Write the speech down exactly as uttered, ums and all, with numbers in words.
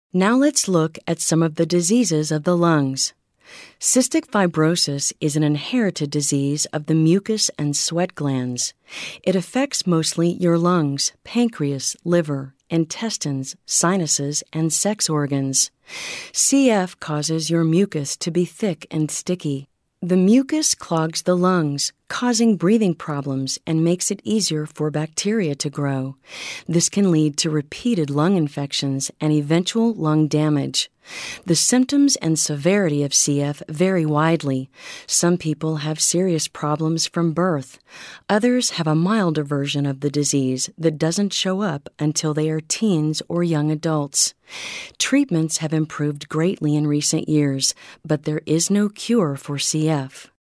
Now let's look at some of the diseases of the lungs. Cystic fibrosis is an inherited disease of the mucus and sweat glands. It affects mostly your lungs, pancreas, liver, intestines, sinuses, and sex organs. C F causes your mucus to be thick and sticky. The mucus clogs the lungs, causing breathing problems and makes it easier for bacteria to grow. This can lead to repeated lung infections and eventual lung damage. The symptoms and severity of C F vary widely. Some people have serious problems from birth. Others have a milder version of the disease that doesn't show up until they are teens or young adults. Treatments have improved greatly in recent years, but there is no cure for C F.